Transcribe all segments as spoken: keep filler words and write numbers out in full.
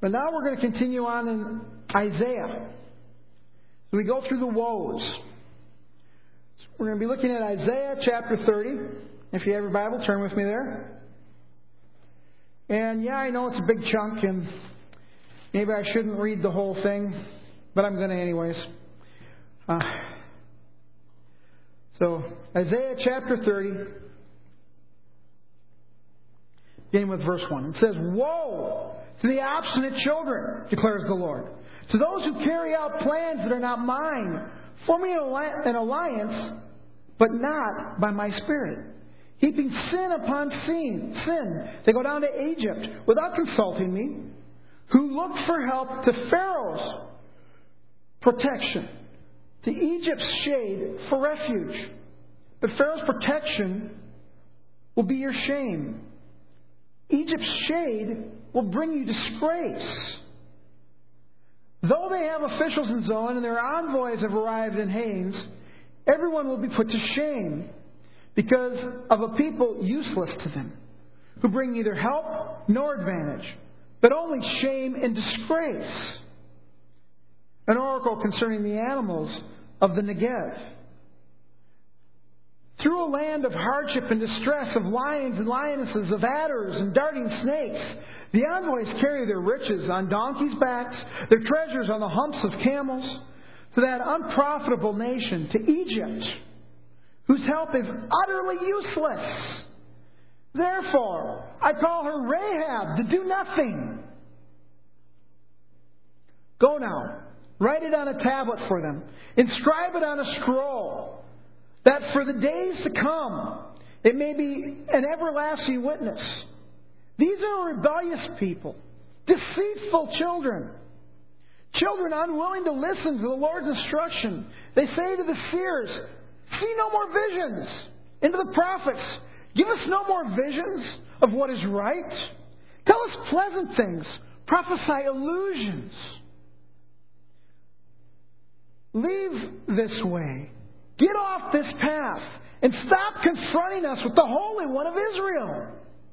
But now we're going to continue on in Isaiah. So we go through the woes. We're going to be looking at Isaiah chapter thirty. If you have your Bible, turn with me there. And yeah, I know it's a big chunk, and maybe I shouldn't read the whole thing, but I'm going to anyways. Uh, so, Isaiah chapter thirty, beginning with verse one. It says, "Woe to the obstinate children, declares the Lord, to those who carry out plans that are not mine, forming an alliance, but not by my Spirit. Heaping sin upon sin, sin. They go down to Egypt without consulting me, who look for help to Pharaoh's protection, to Egypt's shade for refuge. But Pharaoh's protection will be your shame. Egypt's shade will bring you disgrace. Though they have officials in Zoan and their envoys have arrived in Hanes, everyone will be put to shame because of a people useless to them, who bring neither help nor advantage, but only shame and disgrace." An oracle concerning the animals of the Negev. "Through a land of hardship and distress, of lions and lionesses, of adders and darting snakes, the envoys carry their riches on donkeys' backs, their treasures on the humps of camels, to that unprofitable nation, to Egypt, whose help is utterly useless. Therefore, I call her Rahab, to do nothing. Go now, write it on a tablet for them, inscribe it on a scroll, that for the days to come it may be an everlasting witness. These are rebellious people, deceitful children, children unwilling to listen to the Lord's instruction. They say to the seers, 'See no more visions,' and to the prophets, 'Give us no more visions of what is right. Tell us pleasant things, prophesy illusions.' Leave this way. Get off this path and stop confronting us with the Holy One of Israel.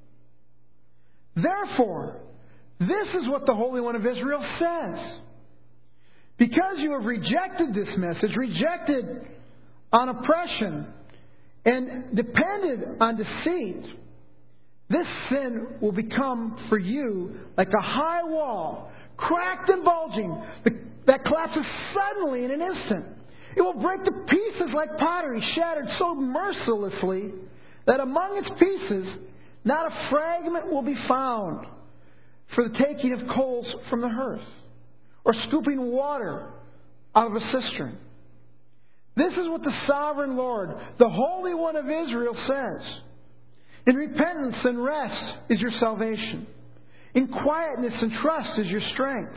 Therefore, this is what the Holy One of Israel says. Because you have rejected this message, rejected on oppression, and depended on deceit, this sin will become for you like a high wall, cracked and bulging, that collapses suddenly in an instant. It will break to pieces like pottery, shattered so mercilessly that among its pieces not a fragment will be found for the taking of coals from the hearth, or scooping water out of a cistern. This is what the Sovereign Lord, the Holy One of Israel, says. In repentance and rest is your salvation. In quietness and trust is your strength.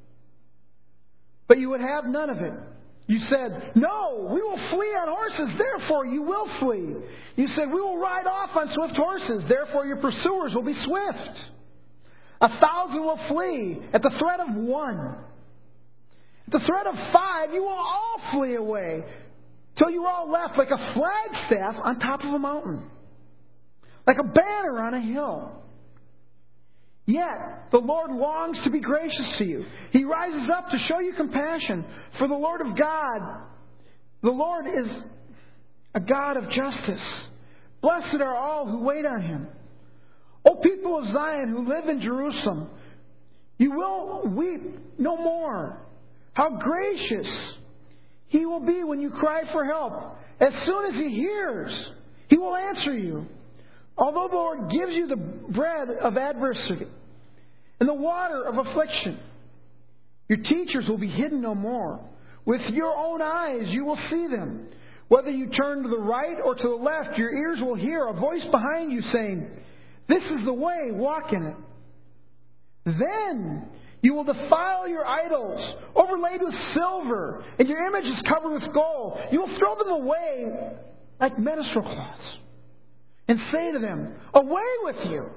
But you would have none of it. You said, 'No, we will flee on horses, therefore you will flee.' You said, 'We will ride off on swift horses, therefore your pursuers will be swift.' A thousand will flee at the threat of one. At the threat of five, you will all flee away, till you are all left like a flagstaff on top of a mountain, like a banner on a hill. Yet the Lord longs to be gracious to you. He rises up to show you compassion. For the Lord of God, the Lord is a God of justice. Blessed are all who wait on Him. O people of Zion who live in Jerusalem, you will weep no more. How gracious He will be when you cry for help. As soon as He hears, He will answer you. Although the Lord gives you the bread of adversity and the water of affliction, your teachers will be hidden no more. With your own eyes you will see them. Whether you turn to the right or to the left, your ears will hear a voice behind you saying, 'This is the way, walk in it.' Then you will defile your idols, overlaid with silver, and your images covered with gold. You will throw them away like menstrual cloths, and say to them, 'Away with you!'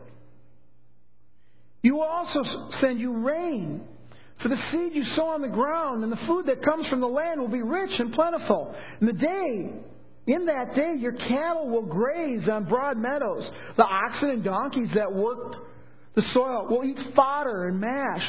You will also send you rain, for the seed you sow on the ground, and the food that comes from the land will be rich and plentiful. In the day, in that day, your cattle will graze on broad meadows. The oxen and donkeys that work the soil will eat fodder and mash.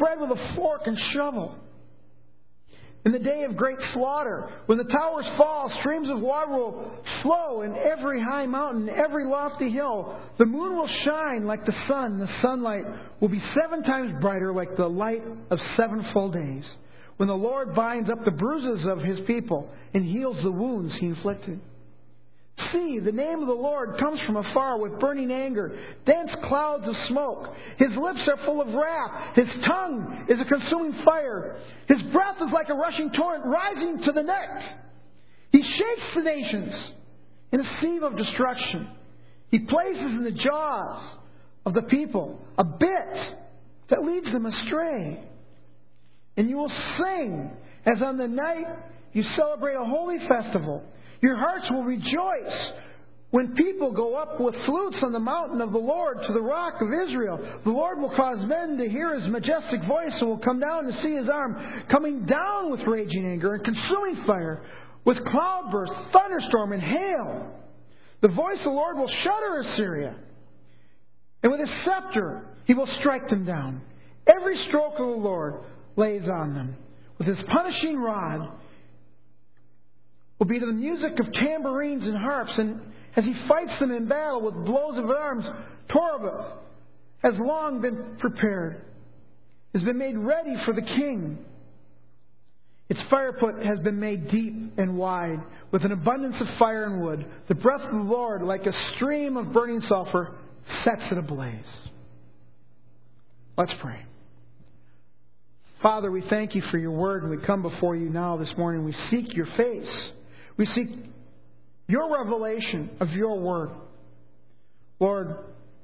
bread with a fork and shovel. In the day of great slaughter, when the towers fall, streams of water will flow in every high mountain, every lofty hill. The moon will shine like the sun. The sunlight will be seven times brighter like the light of seven full days. When the Lord binds up the bruises of His people and heals the wounds He inflicted. See, the name of the Lord comes from afar with burning anger, dense clouds of smoke. His lips are full of wrath. His tongue is a consuming fire. His breath is like a rushing torrent rising to the neck. He shakes the nations in a sieve of destruction. He places in the jaws of the people a bit that leads them astray. And you will sing as on the night you celebrate a holy festival. Your hearts will rejoice when people go up with flutes on the mountain of the Lord to the rock of Israel. The Lord will cause men to hear His majestic voice and will come down to see His arm, coming down with raging anger and consuming fire, with cloudburst, thunderstorm, and hail. The voice of the Lord will shatter Assyria, and with His scepter He will strike them down. Every stroke of the Lord lays on them. With His punishing rod will be to the music of tambourines and harps, and as He fights them in battle with blows of arms, Torah has long been prepared, has been made ready for the king. Its fire pit has been made deep and wide, with an abundance of fire and wood. The breath of the Lord, like a stream of burning sulfur, sets it ablaze. Let's pray. Father, we thank You for Your word, and we come before You now this morning. We seek Your face. We seek Your revelation of Your word. Lord,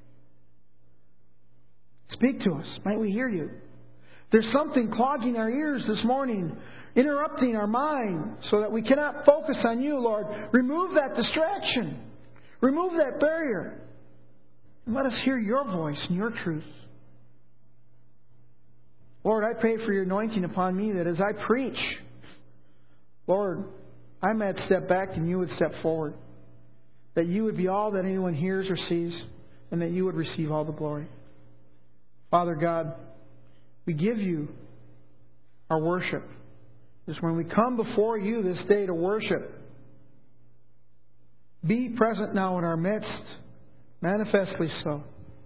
speak to us. Might we hear You? There's something clogging our ears this morning, interrupting our mind so that we cannot focus on You, Lord. Remove that distraction. Remove that barrier. And let us hear Your voice and Your truth. Lord, I pray for Your anointing upon me, that as I preach, Lord, I might step back and You would step forward. That You would be all that anyone hears or sees, and that You would receive all the glory. Father God, we give You our worship. Just when we come before You this day to worship, be present now in our midst, manifestly so,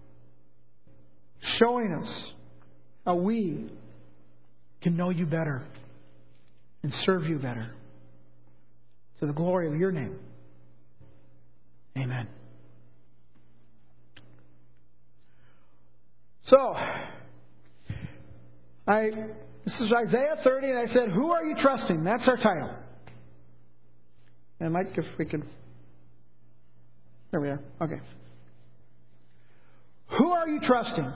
showing us how we can know You better and serve You better. To the glory of Your name. Amen. So, I this is Isaiah thirty, and I said, "Who are you trusting?" That's our title. And Mike, if we could... There we are. Okay. Who are you trusting?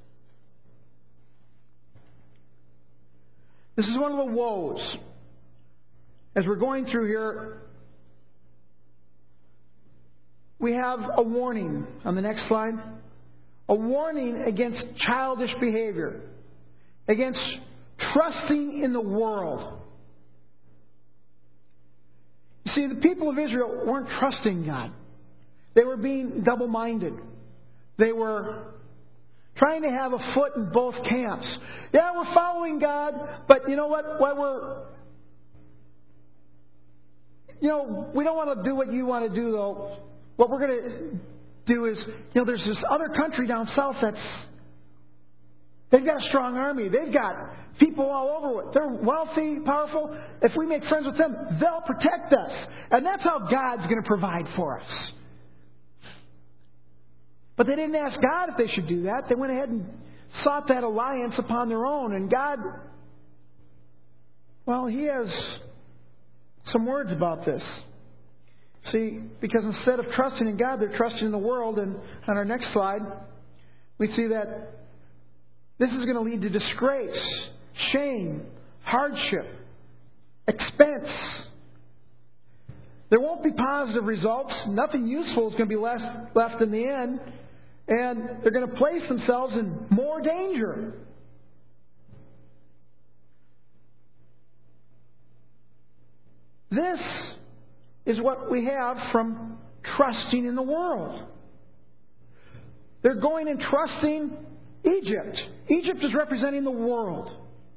This is one of the woes. As we're going through here, we have a warning on the next slide. A warning against childish behavior, against trusting in the world. You see, the people of Israel weren't trusting God. They were being double-minded. They were trying to have a foot in both camps. Yeah, we're following God, but you know what? While we're You know, we don't want to do what you want to do, though. What we're going to do is, you know, there's this other country down south that's, they've got a strong army. They've got people all over it. They're wealthy, powerful. If we make friends with them, they'll protect us. And that's how God's going to provide for us. But they didn't ask God if they should do that. They went ahead and sought that alliance upon their own. And God, well, He has some words about this. See, because instead of trusting in God, they're trusting in the world. And on our next slide, we see that this is going to lead to disgrace, shame, hardship, expense. There won't be positive results. Nothing useful is going to be left, left in the end. And they're going to place themselves in more danger. This is what we have from trusting in the world. They're going and trusting Egypt. Egypt is representing the world.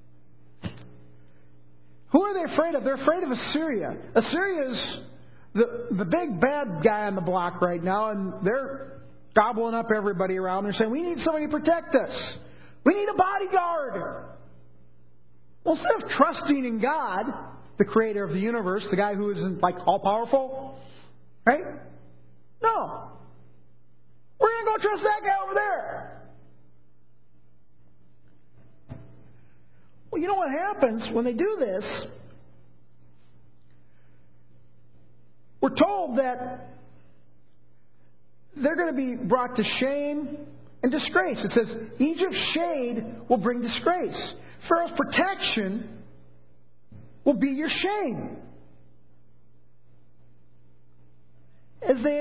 Who are they afraid of? They're afraid of Assyria. Assyria is the, the big bad guy on the block right now, and they're gobbling up everybody around. They're saying, we need somebody to protect us. We need a bodyguard. Well, instead of trusting in God, the creator of the universe, the guy who isn't like all-powerful, right? No. We're going to go trust that guy over there. Well, you know what happens when they do this? We're told that they're going to be brought to shame and disgrace. It says, Egypt's shade will bring disgrace. Pharaoh's protection will be your shame. As they,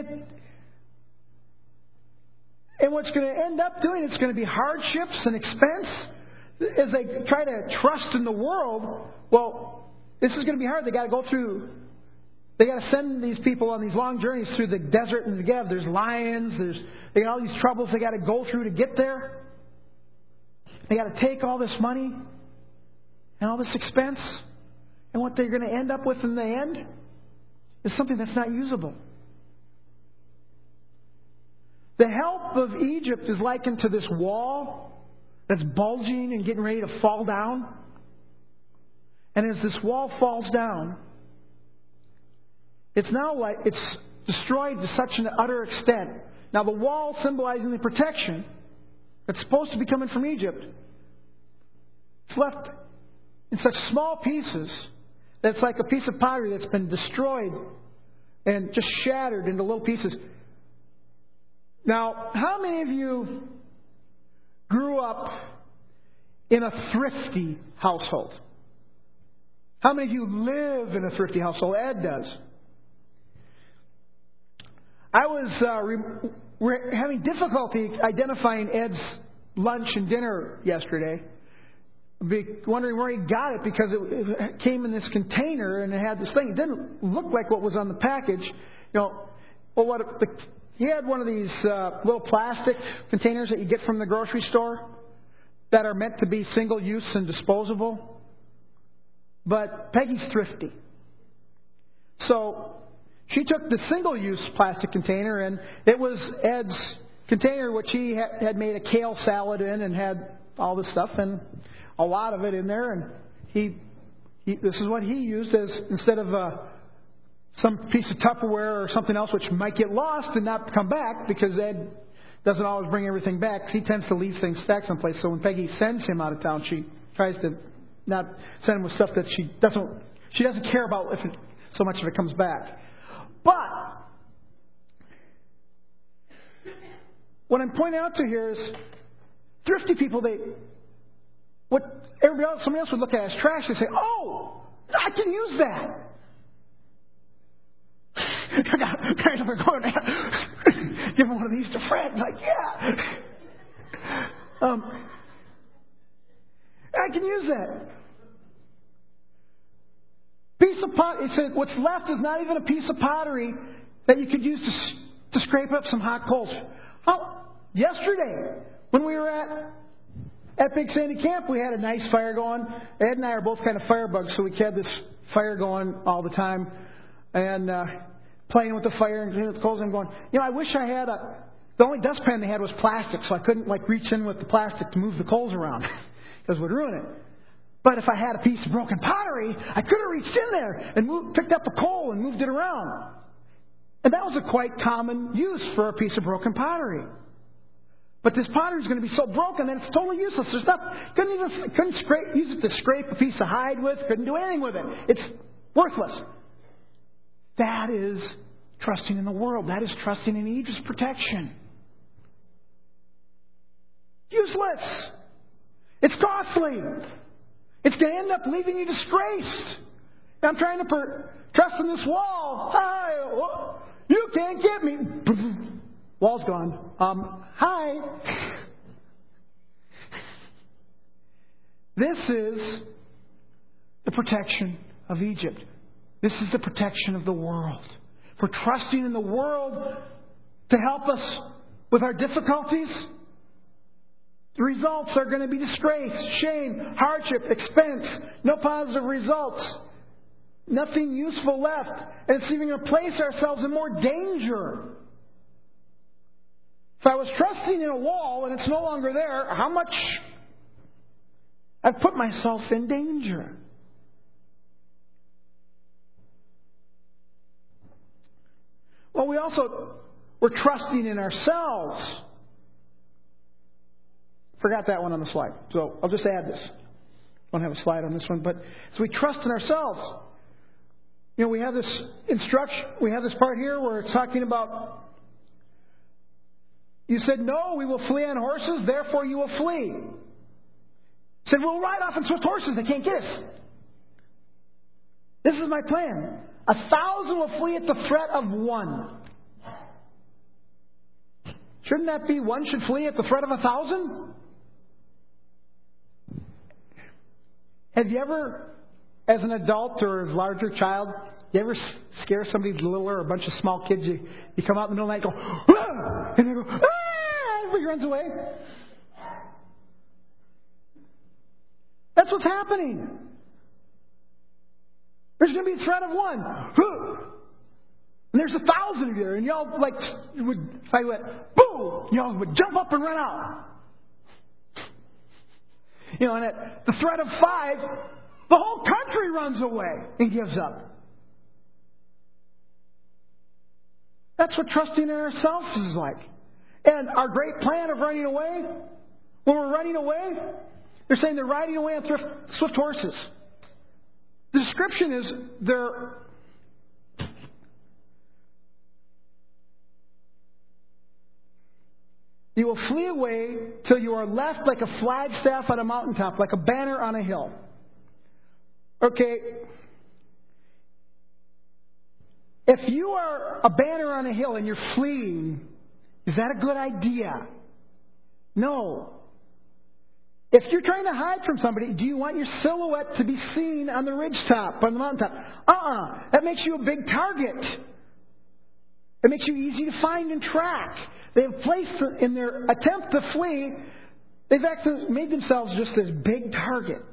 and what's going to end up doing, it's going to be hardships and expense. As they try to trust in the world, well, this is going to be hard. They got to go through, they got to send these people on these long journeys through the desert and the Negev. There's lions, there's they got all these troubles they got to go through to get there. They got to take all this money and all this expense, and what they're going to end up with in the end is something that's not usable. The help of Egypt is likened to this wall that's bulging and getting ready to fall down. And as this wall falls down, it's now like it's destroyed to such an utter extent. Now the wall symbolizing the protection that's supposed to be coming from Egypt, it's left in such small pieces that it's like a piece of pottery that's been destroyed and just shattered into little pieces. Now, how many of you grew up in a thrifty household? How many of you live in a thrifty household? Ed does. I was uh, re- re- having difficulty identifying Ed's lunch and dinner yesterday. Be wondering where he got it, because it, it came in this container and it had this thing. It didn't look like what was on the package. You know, well, what the, he had one of these uh, little plastic containers that you get from the grocery store that are meant to be single use and disposable. But Peggy's thrifty, so she took the single use plastic container, and it was Ed's container, which he ha- had made a kale salad in and had all this stuff and a lot of it in there, and he, he this is what he used as instead of uh, some piece of Tupperware or something else which might get lost and not come back, because Ed doesn't always bring everything back. He tends to leave things stacked someplace. So when Peggy sends him out of town, she tries to not send him with stuff that she doesn't she doesn't care about if it, so much if it comes back. But what I'm pointing out to here is thrifty people, they what everybody else, somebody else would look at as trash and say, "Oh, I can use that." Give him one of these to Fred. Like, yeah, um, I can use that. Piece of pot. It said what's left is not even a piece of pottery that you could use to to scrape up some hot coals. Oh, yesterday when we were at At Big Sandy Camp, we had a nice fire going. Ed and I are both kind of firebugs, so we had this fire going all the time, and uh, playing with the fire and cleaning with the coals. And I'm going, you know, I wish I had a. The only dustpan they had was plastic, so I couldn't like reach in with the plastic to move the coals around, because it would ruin it. But if I had a piece of broken pottery, I could have reached in there and moved, picked up a coal and moved it around. And that was a quite common use for a piece of broken pottery. But this pottery is going to be so broken that it's totally useless. There's not, couldn't even couldn't scrape, use it to scrape a piece of hide with. Couldn't do anything with it. It's worthless. That is trusting in the world. That is trusting in Egypt's protection. Useless. It's costly. It's going to end up leaving you disgraced. I'm trying to per- trust in this wall. Hi, you can't get me. Wall's gone. Um, hi. This is the protection of Egypt. This is the protection of the world. We're trusting in the world to help us with our difficulties, to results are going to be disgrace, shame, hardship, expense, no positive results, nothing useful left. And it's even going to place ourselves in more danger. If I was trusting in a wall and it's no longer there, how much I've put myself in danger. Well, we also, we're trusting in ourselves. Forgot that one on the slide. So I'll just add this. I don't have a slide on this one, but so we trust in ourselves. You know, we have this instruction, we have this part here where it's talking about, you said, no, we will flee on horses, therefore you will flee. Said, we'll ride off on swift horses, they can't get us. This is my plan. A thousand will flee at the threat of one. Shouldn't that be one should flee at the threat of a thousand? Have you ever, as an adult or as a larger child, you ever scare somebody littler or a bunch of small kids? You, you come out in the middle of the night and go, ah! And they go, ah! Everybody runs away. That's what's happening. There's going to be a threat of one. And there's a thousand of you. And y'all, like, would, if I went, boom, y'all would jump up and run out. You know, and at the threat of five, the whole country runs away and gives up. That's what trusting in ourselves is like. And our great plan of running away, when we're running away, they're saying they're riding away on thrift, swift horses. The description is they're you will flee away till you are left like a flagstaff on a mountaintop, like a banner on a hill. Okay. If you are a banner on a hill and you're fleeing, is that a good idea? No. If you're trying to hide from somebody, do you want your silhouette to be seen on the ridgetop, on the mountaintop? Uh-uh. That makes you a big target. It makes you easy to find and track. They have placed in their attempt to flee, they've actually made themselves just this big target.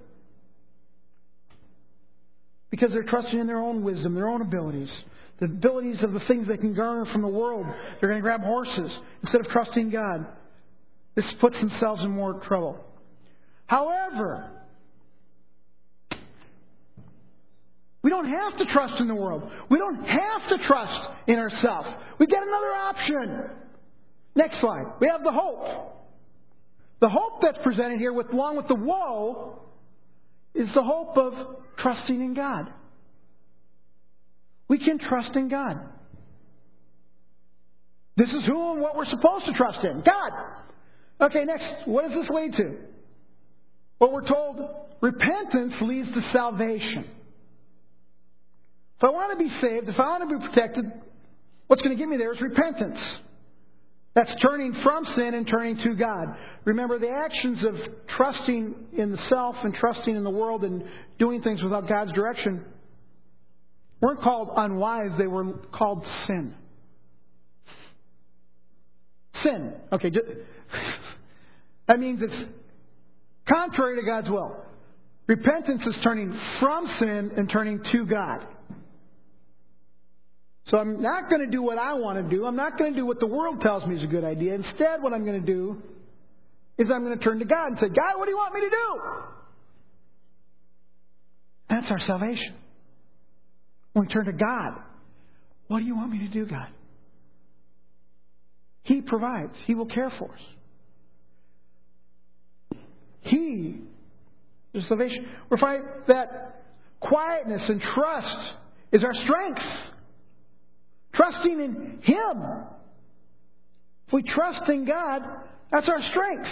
Because they're trusting in their own wisdom, their own abilities. The abilities of the things they can garner from the world. They're going to grab horses instead of trusting God. This puts themselves in more trouble. However, we don't have to trust in the world. We don't have to trust in ourselves. We've got another option. Next slide. We have the hope. The hope that's presented here, with, along with the woe, is the hope of trusting in God. We can trust in God. This is who and what we're supposed to trust in. God. Okay, next. What does this lead to? Well, we're told repentance leads to salvation. If I want to be saved, if I want to be protected, what's going to get me there is repentance. That's turning from sin and turning to God. Remember, the actions of trusting in the self and trusting in the world and doing things without God's direction weren't called unwise, they were called sin. Sin. Okay, that means it's contrary to God's will. Repentance is turning from sin and turning to God. So I'm not going to do what I want to do. I'm not going to do what the world tells me is a good idea. Instead, what I'm going to do is I'm going to turn to God and say, God, what do you want me to do? That's our salvation. When we turn to God, what do you want me to do, God? He provides. He will care for us. He is salvation. We find that quietness and trust is our strength. Trusting in Him. If we trust in God, that's our strength.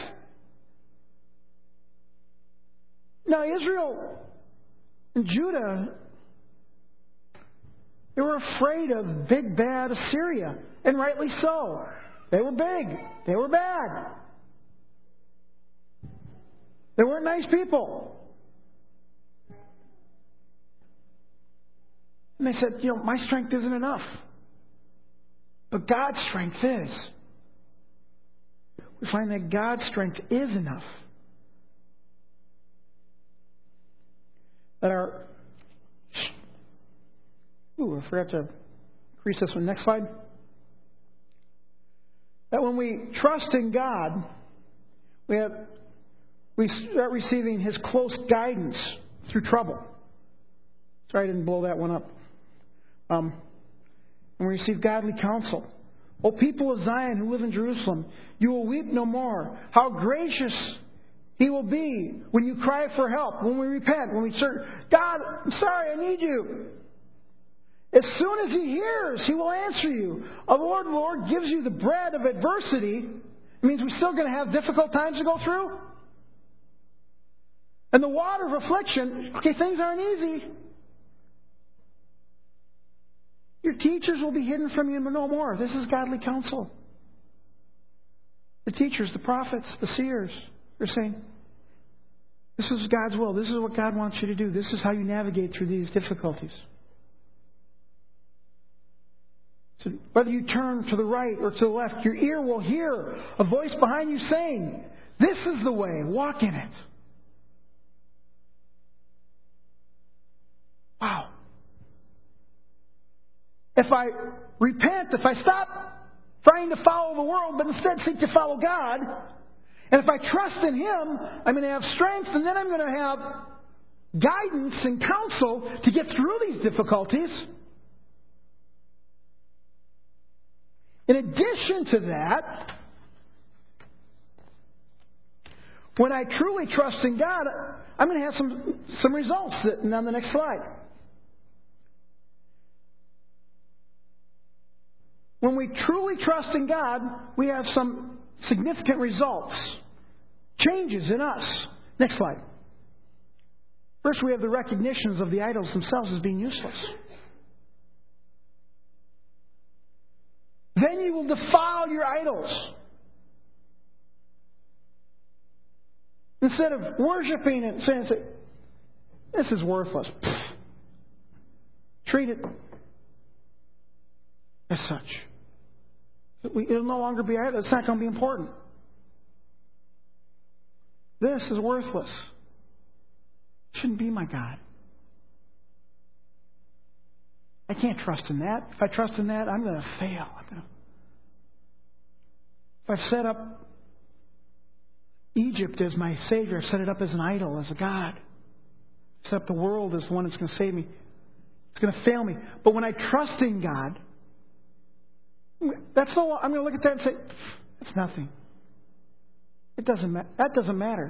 Now, Israel and Judah, they were afraid of big, bad Assyria. And rightly so. They were big. They were bad. They weren't nice people. And they said, you know, my strength isn't enough. But God's strength is. we find that God's strength is enough. That our... Ooh, I forgot to increase this one. Next slide. That when we trust in God, we have we start receiving His close guidance through trouble. Sorry, I didn't blow that one up. Um, and we receive godly counsel. O people of Zion who live in Jerusalem, you will weep no more. How gracious He will be when you cry for help, when we repent, when we search. God, I'm sorry, I need you. As soon as He hears, He will answer you. Our Lord, Lord gives you the bread of adversity. It means we're still going to have difficult times to go through. And the water of affliction, okay, things aren't easy. Your teachers will be hidden from you no more. This is godly counsel. The teachers, the prophets, the seers, they're saying, this is God's will. This is what God wants you to do. This is how you navigate through these difficulties. So whether you turn to the right or to the left, your ear will hear a voice behind you saying, this is the way, walk in it. Wow. If I repent, if I stop trying to follow the world, but instead seek to follow God, and if I trust in Him, I'm going to have strength, and then I'm going to have guidance and counsel to get through these difficulties. In addition to that, when I truly trust in God, I'm going to have some, some results on the next slide. When we truly trust in God, we have some significant results, changes in us. Next slide. First, we have the recognitions of the idols themselves as being useless. Then you will defile your idols. Instead of worshiping it and saying, this is worthless. Pfft. Treat it as such. It'll no longer be, it's not going to be important. This is worthless. It shouldn't be my God. I can't trust in that. If I trust in that, I'm going to fail. I'm going to... If I've set up Egypt as my Savior, I've set it up as an idol, as a God. I've set up the world as the one that's going to save me. It's going to fail me. But when I trust in God, that's no. I'm going to look at that and say, that's nothing. It doesn't. Ma- that doesn't matter.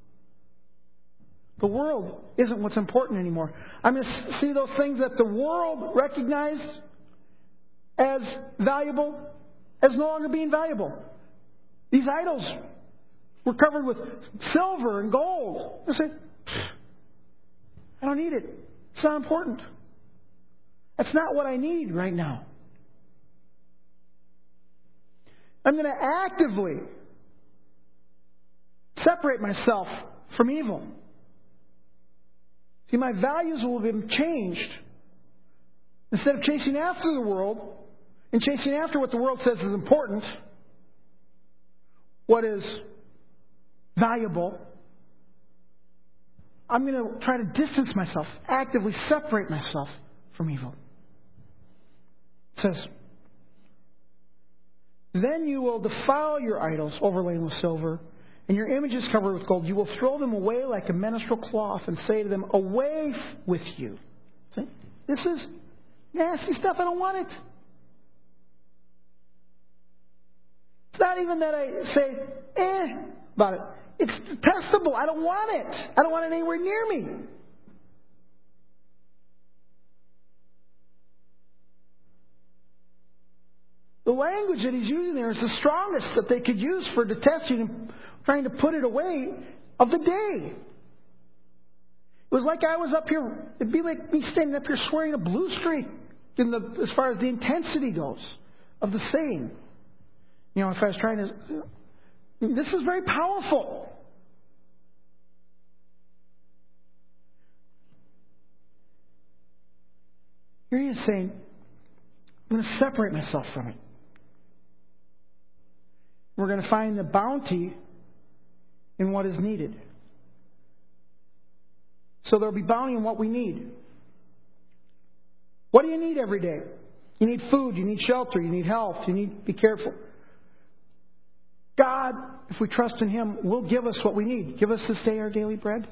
The world isn't what's important anymore. I'm going to see those things that the world recognized as valuable as no longer being valuable. These idols were covered with silver and gold. I say, I don't need it. It's not important. That's not what I need right now. I'm going to actively separate myself from evil. See, my values will have been changed. Instead of chasing after the world and chasing after what the world says is important, what is valuable, I'm going to try to distance myself, actively separate myself from evil. It says, then you will defile your idols overlain with silver, and your images covered with gold. You will throw them away like a menstrual cloth and say to them, away with you. See? This is nasty stuff. I don't want it. It's not even that I say, eh, about it. It's detestable. I don't want it. I don't want it anywhere near me. The language that he's using there is the strongest that they could use for detesting and trying to put it away of the day. It was like I was up here, it'd be like me standing up here swearing a blue streak in the, as far as the intensity goes of the saying. You know, if I was trying to, this is very powerful. Here he is saying, I'm going to separate myself from it. We're going to find the bounty in what is needed. So there will be bounty in what we need. What do you need every day? You need food, you need shelter, you need health, you need to be careful. God, if we trust in Him, will give us what we need. Give us this day our daily bread.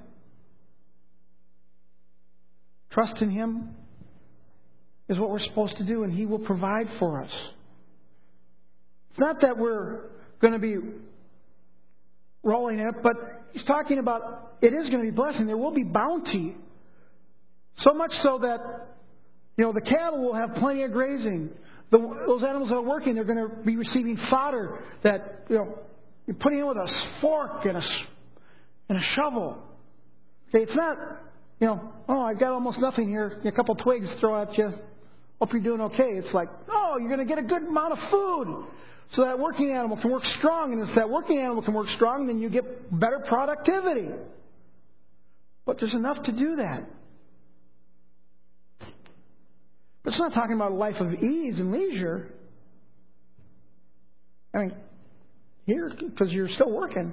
Trust in Him is what we're supposed to do, and He will provide for us. It's not that we're going to be rolling it, but He's talking about it is going to be blessing. There will be bounty. So much so that, you know, the cattle will have plenty of grazing. The, those animals that are working, they're going to be receiving fodder that, you know, you're putting in with a fork and a, and a shovel. Okay, it's not, you know, oh, I've got almost nothing here. A couple twigs to throw at you. Hope you're doing okay. It's like, oh, you're going to get a good amount of food so that working animal can work strong. And if that working animal can work strong, then you get better productivity. But there's enough to do that. But it's not talking about a life of ease and leisure. I mean, here, because you're still working.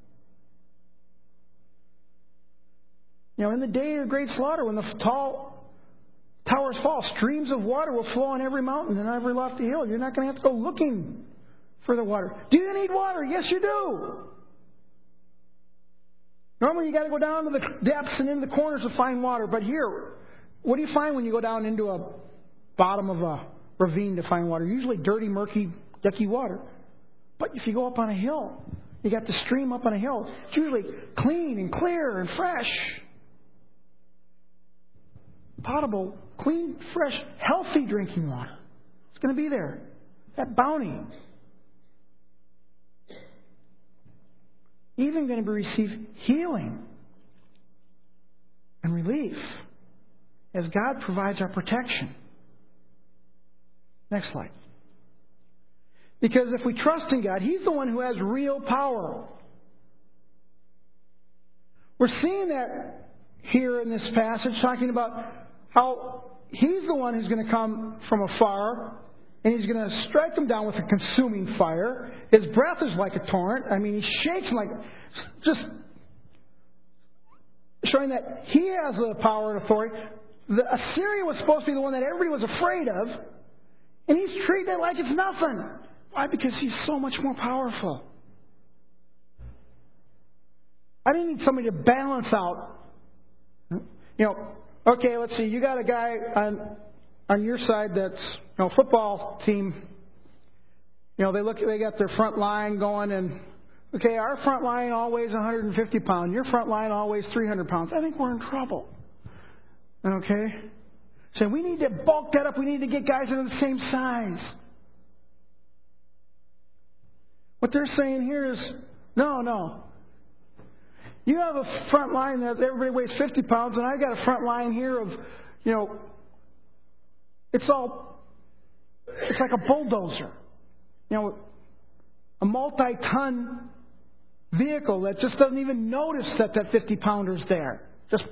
You know, in the day of great slaughter, when the tall towers fall, streams of water will flow on every mountain and every lofty hill. You're not going to have to go looking for the water. Do you need water? Yes, you do. Normally, you got to go down to the depths and in the corners to find water. But here, what do you find when you go down into a bottom of a ravine to find water? Usually dirty, murky, yucky water. But if you go up on a hill, you got the stream up on a hill. It's usually clean and clear and fresh. Potable, clean, fresh, healthy drinking water. It's going to be there. That bounty. Even going to receive healing and relief as God provides our protection. Next slide. Because if we trust in God, He's the one who has real power. We're seeing that here in this passage, talking about how He's the one who's going to come from afar, and He's going to strike them down with a consuming fire. His breath is like a torrent. I mean, He shakes them like, just showing that He has the power and authority. The Assyria was supposed to be the one that everybody was afraid of, and He's treating it like it's nothing. Why? Because He's so much more powerful. I didn't need somebody to balance out. You know, okay, let's see. You got a guy on on your side that's, you know, football team. You know, they look, they got their front line going, and okay, our front line all weighs one hundred fifty pounds. Your front line all weighs three hundred pounds. I think we're in trouble. Okay, so we need to bulk that up. We need to get guys that are the same size. What they're saying here is, no, no. You have a front line that everybody weighs fifty pounds, and I got a front line here of, you know, it's all, it's like a bulldozer. You know, a multi-ton vehicle that just doesn't even notice that that fifty pounder's there. Just,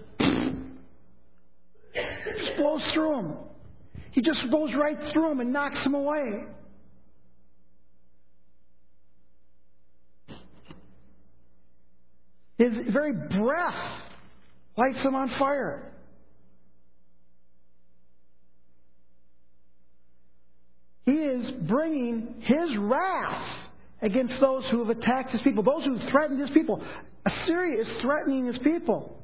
just blows through them. He just goes right through them and knocks them away. His very breath lights them on fire. He is bringing His wrath against those who have attacked His people, those who have threatened His people. Assyria is threatening His people.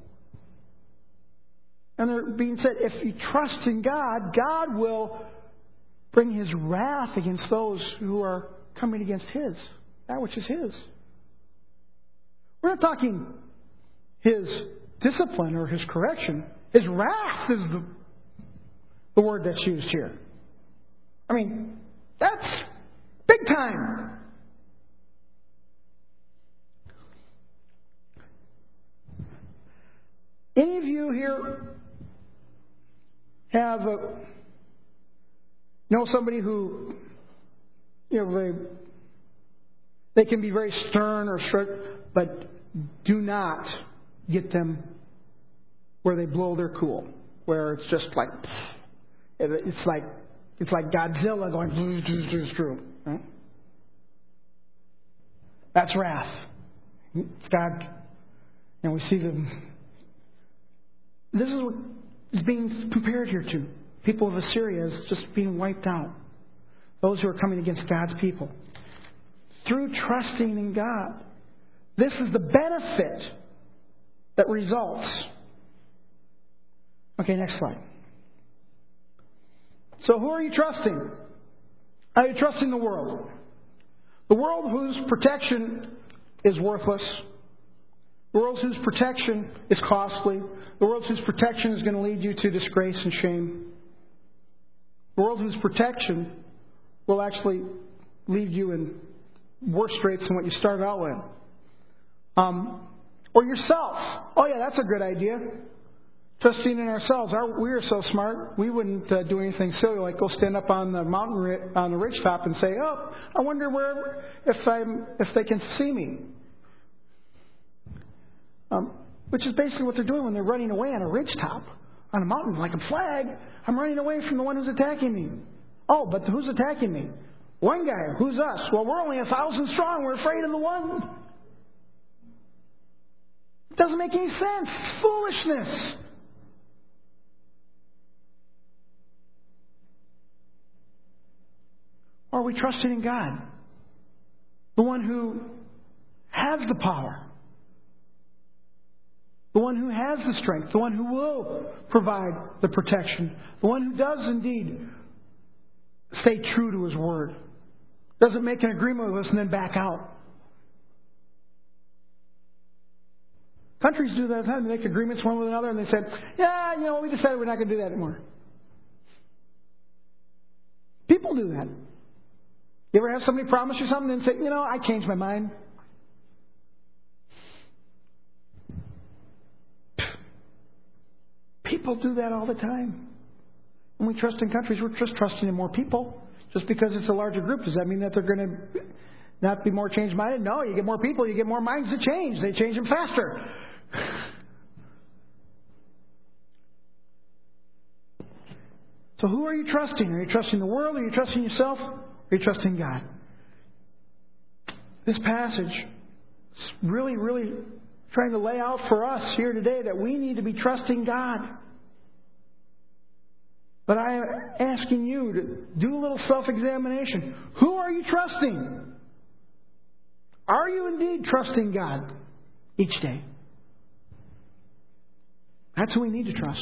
And they're being said, if you trust in God, God will bring His wrath against those who are coming against His, that which is His. We're not talking His discipline or His correction. His wrath is the, the word that's used here. I mean, that's big time. Any of you here have a, know somebody who, you know, they, they can be very stern or strict, but do not get them where they blow their cool, where it's just like, it's like, it's like Godzilla going through, right? That's wrath. God, and we see them. This is what is being compared here to. People of Assyria is just being wiped out. Those who are coming against God's people. Through trusting in God. This is the benefit that results. Okay, next slide. So who are you trusting? Are you trusting the world? The world whose protection is worthless. The world whose protection is costly. The world whose protection is going to lead you to disgrace and shame. The world whose protection will actually leave you in worse straits than what you started out with. Um, or yourself. Oh yeah, that's a good idea. Trusting in ourselves. Our, we are so smart, we wouldn't uh, do anything silly like go stand up on the mountain ri- on the ridge top and say, "Oh, I wonder where if I'm if they can see me." Um, which is basically what they're doing when they're running away on a ridge top, on a mountain like a flag. I'm running away from the one who's attacking me. Oh, but who's attacking me? One guy. Who's us? Well, we're only a thousand strong. We're afraid of the one. It doesn't make any sense. It's foolishness. Or are we trusting in God? The one who has the power. The one who has the strength. The one who will provide the protection. The one who does indeed stay true to His word. Doesn't make an agreement with us and then back out. Countries do that all the time. They make agreements one with another and they say, yeah, you know, we decided we're not going to do that anymore. People do that. You ever have somebody promise you something and say, you know, I changed my mind? People do that all the time. When we trust in countries, we're just trusting in more people. Just because it's a larger group, does that mean that they're going to not be more change-minded? No, you get more people, you get more minds to change. They change them faster. So who are you trusting? Are you trusting the world? Are you trusting yourself? Or are you trusting God? This passage is really, really trying to lay out for us here today that we need to be trusting God. But I am asking you to do a little self-examination. Who are you trusting? Are you indeed trusting God each day? That's who we need to trust.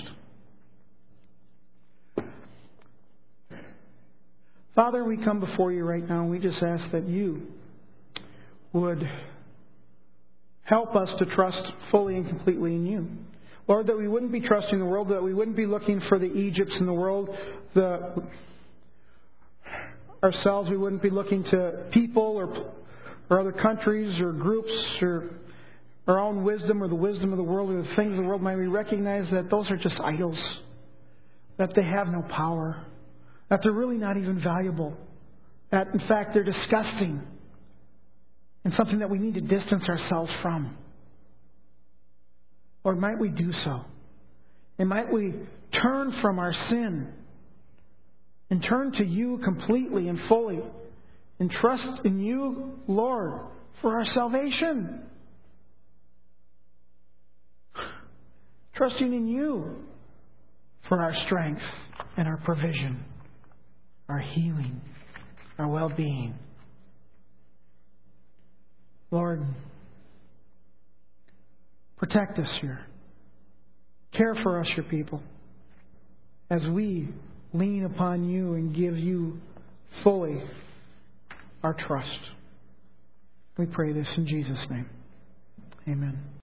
Father, we come before you right now and we just ask that you would help us to trust fully and completely in you. Lord, that we wouldn't be trusting the world, that we wouldn't be looking for the Egypts in the world, the ourselves, we wouldn't be looking to people or, or other countries or groups or our own wisdom or the wisdom of the world or the things of the world. May we recognize that those are just idols, that they have no power, that they're really not even valuable, that in fact they're disgusting and something that we need to distance ourselves from. Or might we do so? And might we turn from our sin and turn to you completely and fully and trust in you, Lord, for our salvation. Trusting in you for our strength and our provision, our healing, our well-being. Lord, protect us here. Care for us, your people, as we lean upon you and give you fully our trust. We pray this in Jesus' name. Amen.